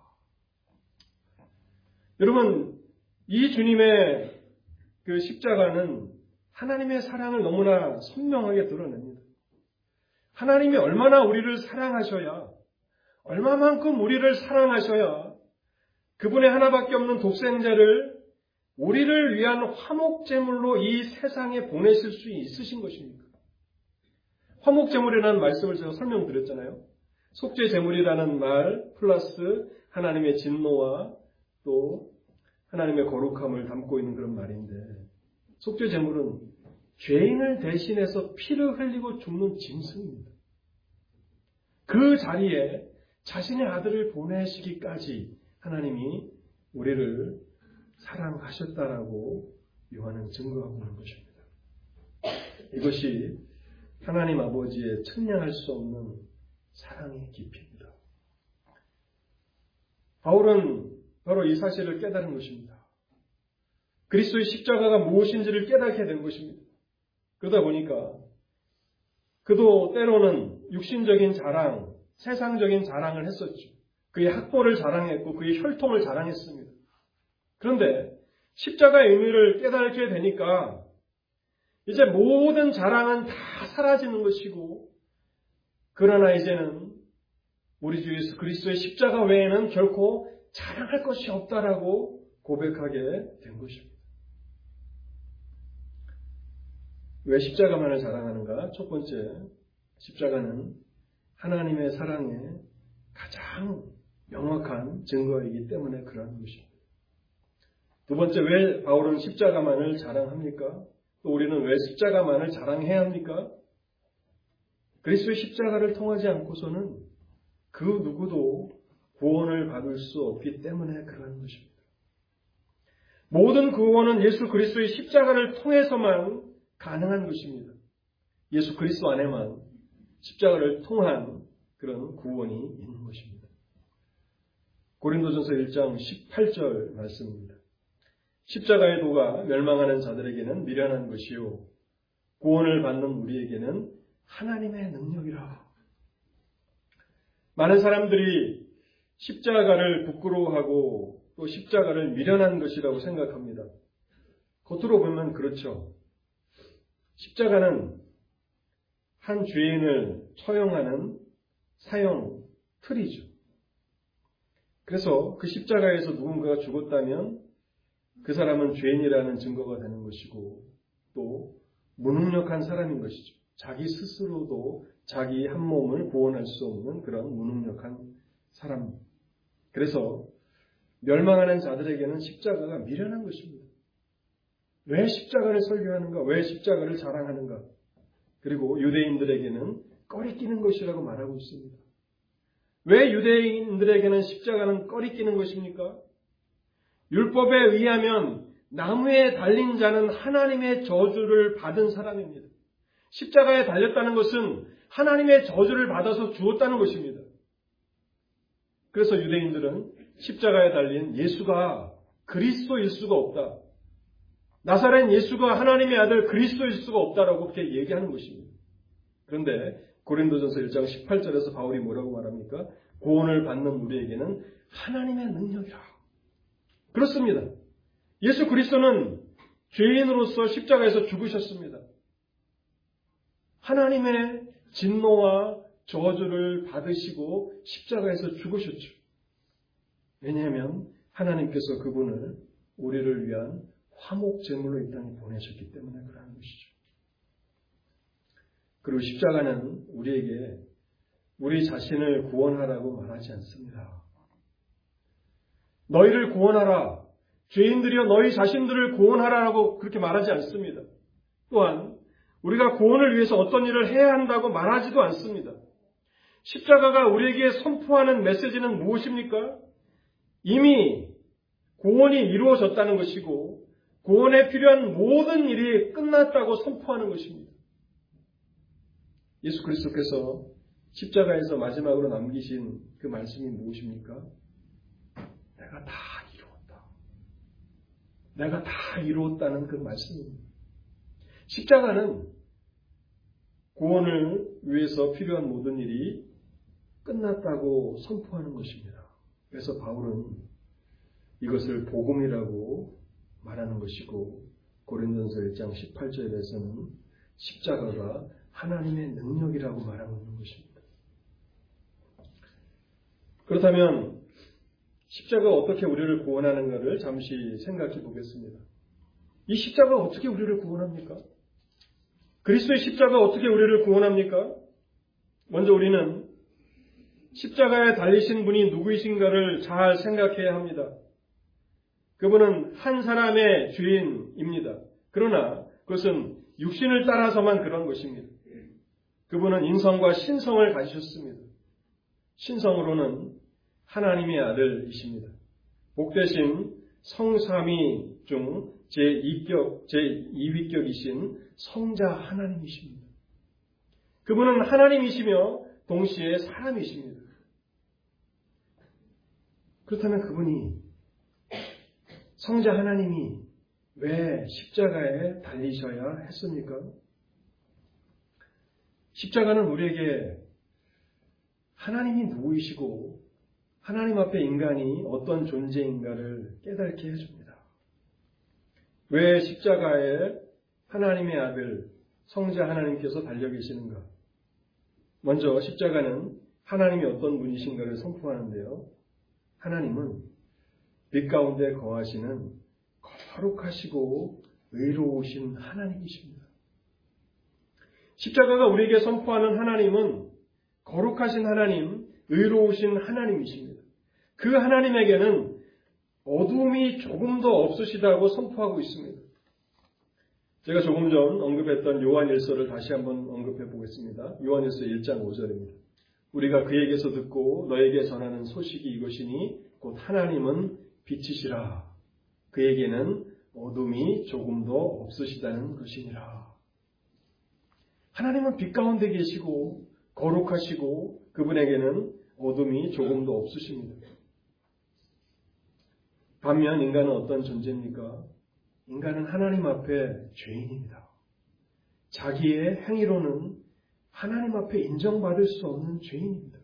여러분, 이 주님의 그 십자가는 하나님의 사랑을 너무나 선명하게 드러냅니다. 하나님이 얼마나 우리를 사랑하셔야, 얼마만큼 우리를 사랑하셔야 그분의 하나밖에 없는 독생자를 우리를 위한 화목제물로 이 세상에 보내실 수 있으신 것입니까? 화목제물이라는 말씀을 제가 설명드렸잖아요. 속죄제물이라는 말 플러스 하나님의 진노와 또 하나님의 거룩함을 담고 있는 그런 말인데, 속죄제물은 죄인을 대신해서 피를 흘리고 죽는 짐승입니다. 그 자리에 자신의 아들을 보내시기까지 하나님이 우리를 사랑하셨다라고 요한은 증거하고 있는 것입니다. 이것이 하나님 아버지의 측량할 수 없는 사랑의 깊이입니다. 바울은 바로 이 사실을 깨달은 것입니다. 그리스도의 십자가가 무엇인지를 깨닫게 된 것입니다. 그러다 보니까 그도 때로는 육신적인 자랑, 세상적인 자랑을 했었죠. 그의 학벌을 자랑했고 그의 혈통을 자랑했습니다. 그런데 십자가의 의미를 깨닫게 되니까 이제 모든 자랑은 다 사라지는 것이고, 그러나 이제는 우리 주 예수 그리스도의 십자가 외에는 결코 자랑할 것이 없다라고 고백하게 된 것입니다. 왜 십자가만을 자랑하는가? 첫 번째, 십자가는 하나님의 사랑의 가장 명확한 증거이기 때문에 그러한 것입니다. 두 번째, 왜 바울은 십자가만을 자랑합니까? 또 우리는 왜 십자가만을 자랑해야 합니까? 그리스도의 십자가를 통하지 않고서는 그 누구도 구원을 받을 수 없기 때문에 그러한 것입니다. 모든 구원은 예수 그리스도의 십자가를 통해서만 가능한 것입니다. 예수 그리스도 안에만 십자가를 통한 그런 구원이 있는 것입니다. 고린도전서 일 장 십팔 절 말씀입니다. 십자가의 도가 멸망하는 자들에게는 미련한 것이요 구원을 받는 우리에게는 하나님의 능력이라. 많은 사람들이 십자가를 부끄러워하고 또 십자가를 미련한 것이라고 생각합니다. 겉으로 보면 그렇죠. 십자가는 한 죄인을 처형하는 사형 틀이죠. 그래서 그 십자가에서 누군가가 죽었다면 그 사람은 죄인이라는 증거가 되는 것이고 또 무능력한 사람인 것이죠. 자기 스스로도 자기 한 몸을 구원할 수 없는 그런 무능력한 사람. 그래서 멸망하는 자들에게는 십자가가 미련한 것입니다. 왜 십자가를 설교하는가? 왜 십자가를 자랑하는가? 그리고 유대인들에게는 꺼리끼는 것이라고 말하고 있습니다. 왜 유대인들에게는 십자가는 꺼리끼는 것입니까? 율법에 의하면 나무에 달린 자는 하나님의 저주를 받은 사람입니다. 십자가에 달렸다는 것은 하나님의 저주를 받아서 죽었다는 것입니다. 그래서 유대인들은 십자가에 달린 예수가 그리스도일 수가 없다. 나사렛 예수가 하나님의 아들 그리스도일 수가 없다라고 그렇게 얘기하는 것입니다. 그런데 고린도전서 일 장 십팔 절에서 바울이 뭐라고 말합니까? 구원을 받는 우리에게는 하나님의 능력이라. 그렇습니다. 예수 그리스도는 죄인으로서 십자가에서 죽으셨습니다. 하나님의 진노와 저주를 받으시고 십자가에서 죽으셨죠. 왜냐하면 하나님께서 그분을 우리를 위한 화목제물로 이 땅에 보내셨기 때문에 그러는 것이죠. 그리고 십자가는 우리에게 우리 자신을 구원하라고 말하지 않습니다. 너희를 구원하라. 죄인들이여 너희 자신들을 구원하라고 그렇게 말하지 않습니다. 또한 우리가 구원을 위해서 어떤 일을 해야 한다고 말하지도 않습니다. 십자가가 우리에게 선포하는 메시지는 무엇입니까? 이미 구원이 이루어졌다는 것이고 구원에 필요한 모든 일이 끝났다고 선포하는 것입니다. 예수 그리스도께서 십자가에서 마지막으로 남기신 그 말씀이 무엇입니까? 내가 다 이루었다. 내가 다 이루었다는 그 말씀입니다. 십자가는 구원을 위해서 필요한 모든 일이 끝났다고 선포하는 것입니다. 그래서 바울은 이것을 복음이라고 말하는 것이고 고린도전서 일 장 십팔 절에서는 십자가가 하나님의 능력이라고 말하고 있는 것입니다. 그렇다면 십자가가 어떻게 우리를 구원하는가를 잠시 생각해 보겠습니다. 이 십자가가 어떻게 우리를 구원합니까? 그리스도의 십자가가 어떻게 우리를 구원합니까? 먼저 우리는 십자가에 달리신 분이 누구이신가를 잘 생각해야 합니다. 그분은 한 사람의 죄인입니다. 그러나 그것은 육신을 따라서만 그런 것입니다. 그분은 인성과 신성을 가지셨습니다. 신성으로는 하나님의 아들이십니다. 복되신 성삼위 중 제이격, 제이위격이신 성자 하나님이십니다. 그분은 하나님이시며 동시에 사람이십니다. 그렇다면 그분이 성자 하나님이 왜 십자가에 달리셔야 했습니까? 십자가는 우리에게 하나님이 누구이시고 하나님 앞에 인간이 어떤 존재인가를 깨닫게 해줍니다. 왜 십자가에 하나님의 아들 성자 하나님께서 달려 계시는가? 먼저 십자가는 하나님이 어떤 분이신가를 선포하는데요. 하나님은 빛 가운데 거하시는 거룩하시고 의로우신 하나님이십니다. 십자가가 우리에게 선포하는 하나님은 거룩하신 하나님, 의로우신 하나님이십니다. 그 하나님에게는 어둠이 조금도 없으시다고 선포하고 있습니다. 제가 조금 전 언급했던 요한일서를 다시 한번 언급해 보겠습니다. 요한일서 일 장 오 절입니다. 우리가 그에게서 듣고 너에게 전하는 소식이 이것이니 곧 하나님은 빛이시라. 그에게는 어둠이 조금도 없으시다는 것이니라. 하나님은 빛 가운데 계시고 거룩하시고 그분에게는 어둠이 조금도 없으십니다. 반면 인간은 어떤 존재입니까? 인간은 하나님 앞에 죄인입니다. 자기의 행위로는 하나님 앞에 인정받을 수 없는 죄인입니다.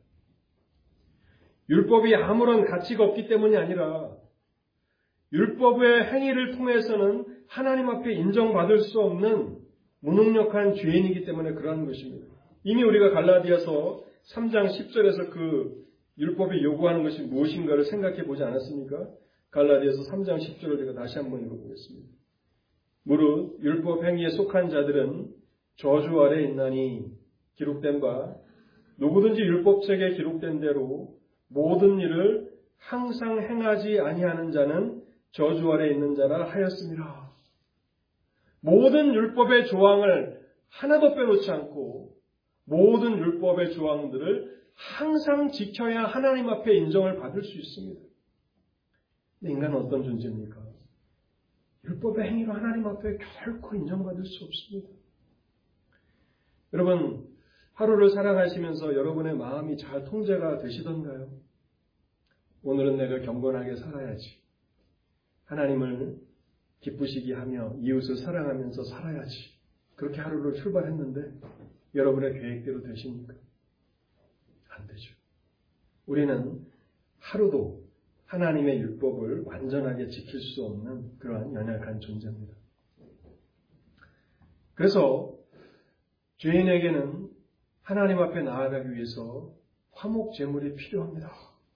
율법이 아무런 가치가 없기 때문이 아니라 율법의 행위를 통해서는 하나님 앞에 인정받을 수 없는 무능력한 죄인이기 때문에 그러한 것입니다. 이미 우리가 갈라디아서 삼 장 십 절에서 그 율법이 요구하는 것이 무엇인가를 생각해 보지 않았습니까? 갈라디아서 삼 장 십 절을 제가 다시 한번 읽어보겠습니다. 무릇 율법 행위에 속한 자들은 저주 아래 있나니 기록된 바 누구든지 율법책에 기록된 대로 모든 일을 항상 행하지 아니하는 자는 저주 아래 있는 자라 하였습니다. 모든 율법의 조항을 하나도 빼놓지 않고 모든 율법의 조항들을 항상 지켜야 하나님 앞에 인정을 받을 수 있습니다. 근데 인간은 어떤 존재입니까? 율법의 행위로 하나님 앞에 결코 인정받을 수 없습니다. 여러분, 하루를 살아가시면서 여러분의 마음이 잘 통제가 되시던가요? 오늘은 내가 경건하게 살아야지. 하나님을 기쁘시게 하며 이웃을 사랑하면서 살아야지. 그렇게 하루를 출발했는데 여러분의 계획대로 되십니까? 안 되죠. 우리는 하루도 하나님의 율법을 완전하게 지킬 수 없는 그러한 연약한 존재입니다. 그래서 죄인에게는 하나님 앞에 나아가기 위해서 화목 제물이 필요합니다.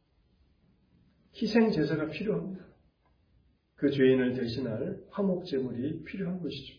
희생 제사가 필요합니다. 그 죄인을 대신할 화목 제물이 필요한 것이죠.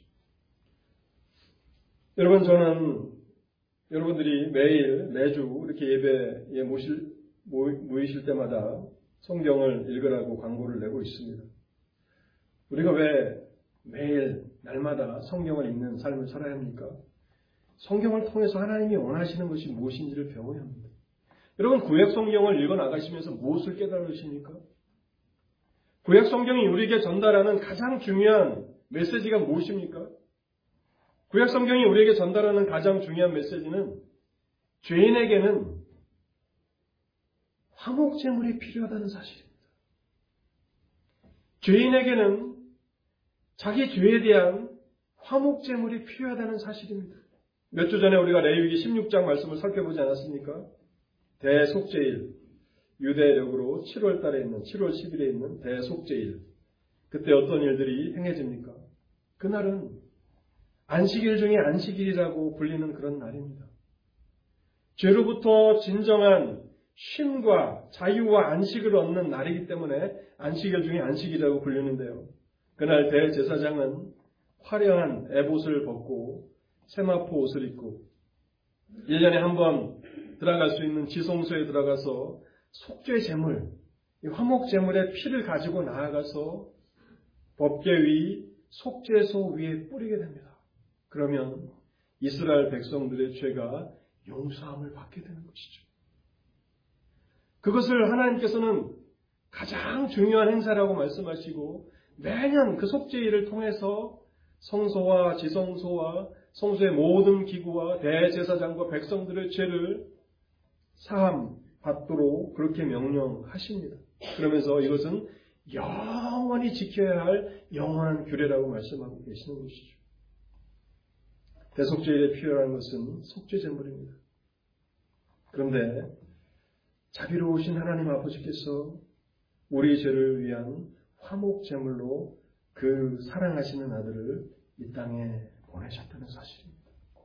여러분, 저는 여러분들이 매일 매주 이렇게 예배에 모실, 모이실 때마다 성경을 읽으라고 광고를 내고 있습니다. 우리가 왜 매일 날마다 성경을 읽는 삶을 살아야 합니까? 성경을 통해서 하나님이 원하시는 것이 무엇인지를 배워야 합니다. 여러분, 구약 성경을 읽어 나가시면서 무엇을 깨달으십니까? 구약 성경이 우리에게 전달하는 가장 중요한 메시지가 무엇입니까? 구약 성경이 우리에게 전달하는 가장 중요한 메시지는 죄인에게는 화목 제물이 필요하다는 사실입니다. 죄인에게는 자기 죄에 대한 화목 제물이 필요하다는 사실입니다. 몇 주 전에 우리가 레위기 십육 장 말씀을 살펴보지 않았습니까? 대속죄일, 유대력으로 칠월 달에 있는, 칠월 십일에 있는 대속죄일. 그때 어떤 일들이 행해집니까? 그날은 안식일 중에 안식일이라고 불리는 그런 날입니다. 죄로부터 진정한 쉼과 자유와 안식을 얻는 날이기 때문에 안식일 중에 안식일이라고 불리는데요. 그날 대제사장은 화려한 에봇을 벗고 세마포 옷을 입고 일 년에 한 번 들어갈 수 있는 지성소에 들어가서 속죄 제물, 화목 제물의 피를 가지고 나아가서 법궤 위, 속죄소 위에 뿌리게 됩니다. 그러면 이스라엘 백성들의 죄가 용서함을 받게 되는 것이죠. 그것을 하나님께서는 가장 중요한 행사라고 말씀하시고 매년 그 속죄일을 통해서 성소와 지성소와 성소의 모든 기구와 대제사장과 백성들의 죄를 사함 받도록 그렇게 명령하십니다. 그러면서 이것은 영원히 지켜야 할 영원한 규례라고 말씀하고 계시는 것이죠. 대속죄일에 필요한 것은 속죄 제물입니다. 그런데 자비로우신 하나님 아버지께서 우리 죄를 위한 화목 제물로 그 사랑하시는 아들을 이 땅에 보내셨다는 사실입니다.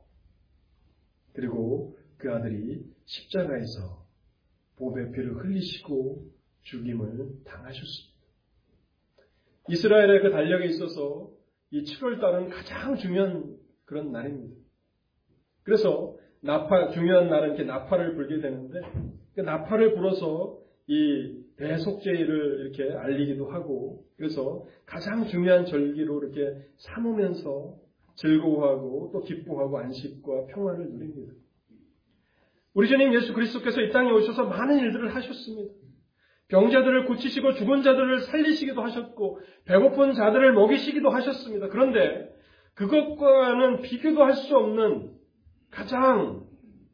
그리고 그 아들이 십자가에서 보배 피를 흘리시고 죽임을 당하셨습니다. 이스라엘의 그 달력에 있어서 이 칠월 달은 가장 중요한 그런 날입니다. 그래서 나팔, 중요한 날은 이렇게 나팔을 불게 되는데 그 나팔을 불어서 이 대속죄일을 이렇게 알리기도 하고 그래서 가장 중요한 절기로 이렇게 삼으면서 즐거워하고 또 기뻐하고 안식과 평안을 누립니다. 우리 주님 예수 그리스도께서 이 땅에 오셔서 많은 일들을 하셨습니다. 병자들을 고치시고 죽은 자들을 살리시기도 하셨고 배고픈 자들을 먹이시기도 하셨습니다. 그런데 그것과는 비교도 할 수 없는 가장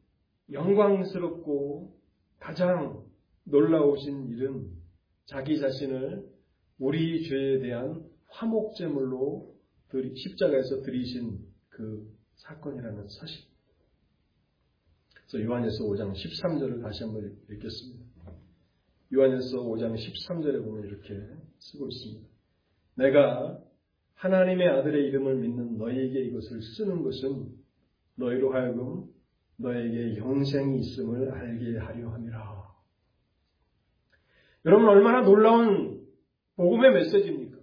영광스럽고 가장 놀라우신 일은 자기 자신을 우리 죄에 대한 화목제물로 십자가에서 드리신 그 사건이라는 사실. 그래서 요한일서 오 장 십삼 절을 다시 한번 읽겠습니다. 요한일서 오 장 십삼 절에 보면 이렇게 쓰고 있습니다. 내가 하나님의 아들의 이름을 믿는 너희에게 이것을 쓰는 것은 너희로 하여금 너에게 영생이 있음을 알게 하려 함이라. 여러분 얼마나 놀라운 복음의 메시지입니까?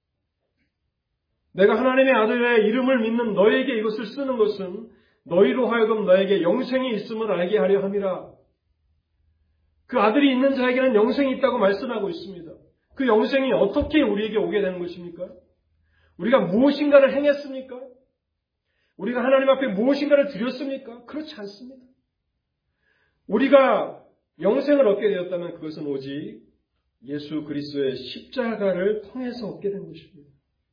내가 하나님의 아들의 이름을 믿는 너에게 이것을 쓰는 것은 너희로 하여금 너에게 영생이 있음을 알게 하려 함이라. 그 아들이 있는 자에게는 영생이 있다고 말씀하고 있습니다. 그 영생이 어떻게 우리에게 오게 되는 것입니까? 우리가 무엇인가를 행했습니까? 우리가 하나님 앞에 무엇인가를 드렸습니까? 그렇지 않습니다. 우리가 영생을 얻게 되었다면 그것은 오직 예수 그리스도의 십자가를 통해서 얻게 된 것입니다.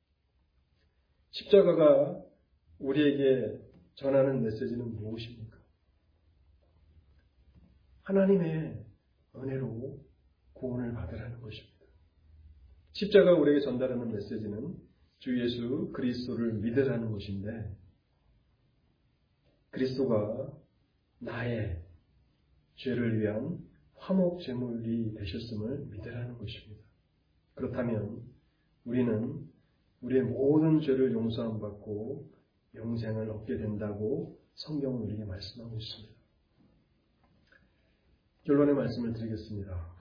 십자가가 우리에게 전하는 메시지는 무엇입니까? 하나님의 은혜로 구원을 받으라는 것입니다. 십자가가 우리에게 전달하는 메시지는 주 예수 그리스도를 믿으라는 것인데 그리스도가 나의 죄를 위한 화목 제물이 되셨음을 믿으라는 것입니다. 그렇다면 우리는 우리의 모든 죄를 용서함 받고 영생을 얻게 된다고 성경은 우리에게 말씀하고 있습니다. 결론의 말씀을 드리겠습니다.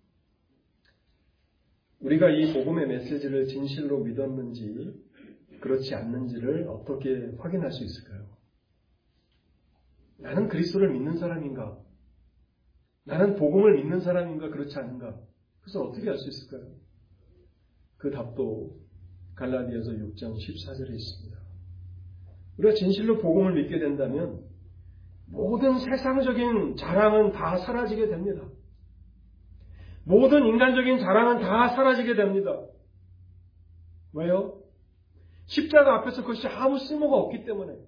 우리가 이 복음의 메시지를 진실로 믿었는지 그렇지 않는지를 어떻게 확인할 수 있을까요? 나는 그리스도를 믿는 사람인가? 나는 복음을 믿는 사람인가? 그렇지 않은가? 그래서 어떻게 알 수 있을까요? 그 답도 갈라디아서 육 장 십사 절에 있습니다. 우리가 진실로 복음을 믿게 된다면 모든 세상적인 자랑은 다 사라지게 됩니다. 모든 인간적인 자랑은 다 사라지게 됩니다. 왜요? 십자가 앞에서 그것이 아무 쓸모가 없기 때문에.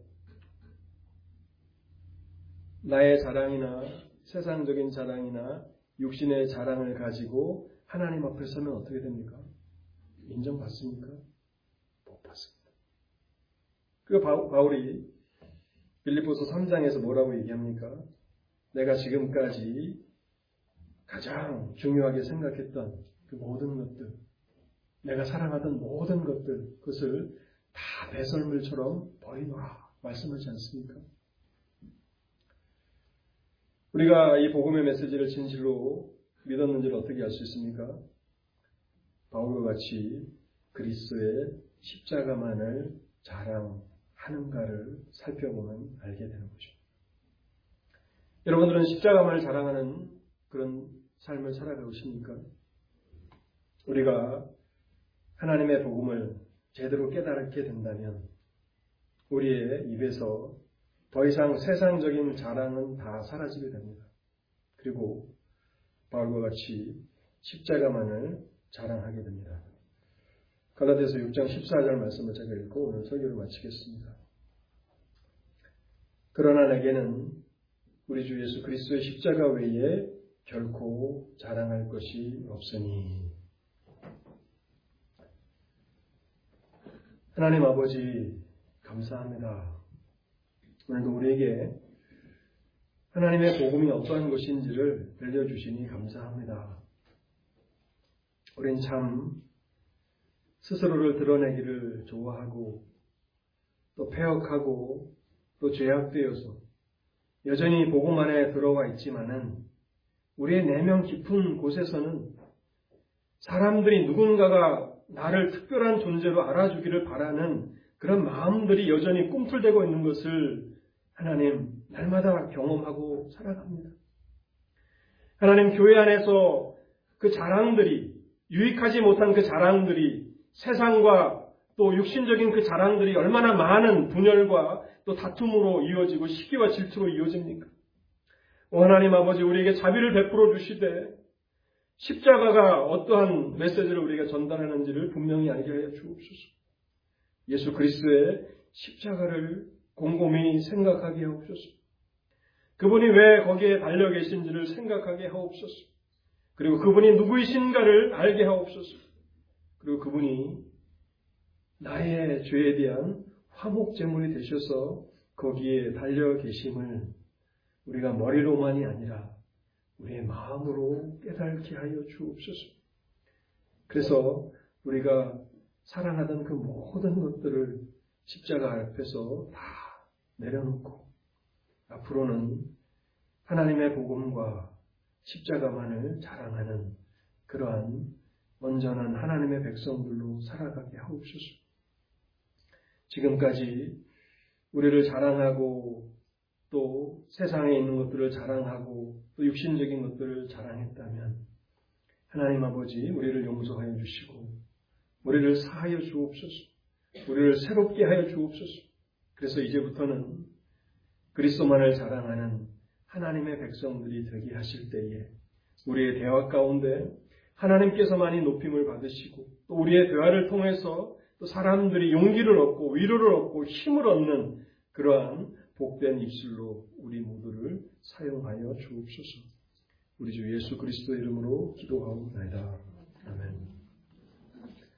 나의 자랑이나 세상적인 자랑이나 육신의 자랑을 가지고 하나님 앞에 서면 어떻게 됩니까? 인정받습니까? 못 받습니다. 그 바울이 빌립보서 삼 장에서 뭐라고 얘기합니까? 내가 지금까지 가장 중요하게 생각했던 그 모든 것들, 내가 사랑하던 모든 것들, 그것을 다 배설물처럼 버리노라 말씀하지 않습니까? 우리가 이 복음의 메시지를 진실로 믿었는지를 어떻게 알 수 있습니까? 바울과 같이 그리스도의 십자가만을 자랑하는가를 살펴보면 알게 되는 거죠. 여러분들은 십자가만을 자랑하는 그런 삶을 살아가고 있습니까? 우리가 하나님의 복음을 제대로 깨달게 된다면 우리의 입에서 더 이상 세상적인 자랑은 다 사라지게 됩니다. 그리고 바울과 같이 십자가만을 자랑하게 됩니다. 갈라디아서 육 장 십사 절 말씀을 제가 읽고 오늘 설교를 마치겠습니다. 그러나 내게는 우리 주 예수 그리스도의 십자가 외에 결코 자랑할 것이 없으니. 하나님 아버지 감사합니다. 오늘도 우리에게 하나님의 복음이 어떠한 것인지를 들려주시니 감사합니다. 우린 참 스스로를 드러내기를 좋아하고 또 패역하고 또 죄악되어서 여전히 복음 안에 들어와 있지만은 우리의 내면 깊은 곳에서는 사람들이 누군가가 나를 특별한 존재로 알아주기를 바라는 그런 마음들이 여전히 꿈틀대고 있는 것을 하나님 날마다 경험하고 살아갑니다. 하나님 교회 안에서 그 자랑들이 유익하지 못한 그 자랑들이 세상과 또 육신적인 그 자랑들이 얼마나 많은 분열과 또 다툼으로 이어지고 시기와 질투로 이어집니까? 오 하나님 아버지 우리에게 자비를 베풀어 주시되 십자가가 어떠한 메시지를 우리가 전달하는지를 분명히 알게 하여 주옵소서. 예수 그리스도의 십자가를 곰곰이 생각하게 하옵소서. 그분이 왜 거기에 달려 계신지를 생각하게 하옵소서. 그리고 그분이 누구이신가를 알게 하옵소서. 그리고 그분이 나의 죄에 대한 화목제물이 되셔서 거기에 달려 계심을 우리가 머리로만이 아니라 우리의 마음으로 깨닫게 하여 주옵소서. 그래서 우리가 사랑하던 그 모든 것들을 십자가 앞에서 다 내려놓고 앞으로는 하나님의 복음과 십자가만을 자랑하는 그러한 온전한 하나님의 백성들로 살아가게 하옵소서. 지금까지 우리를 자랑하고 또 세상에 있는 것들을 자랑하고 또 육신적인 것들을 자랑했다면 하나님 아버지 우리를 용서하여 주시고 우리를 사하여 주옵소서. 우리를 새롭게 하여 주옵소서. 그래서 이제부터는 그리스도만을 자랑하는 하나님의 백성들이 되게 하실 때에 우리의 대화 가운데 하나님께서만이 높임을 받으시고 또 우리의 대화를 통해서 또 사람들이 용기를 얻고 위로를 얻고 힘을 얻는 그러한 복된 입술로 우리 모두를 사용하여 주옵소서. 우리 주 예수 그리스도의 이름으로 기도하옵나이다. 아멘.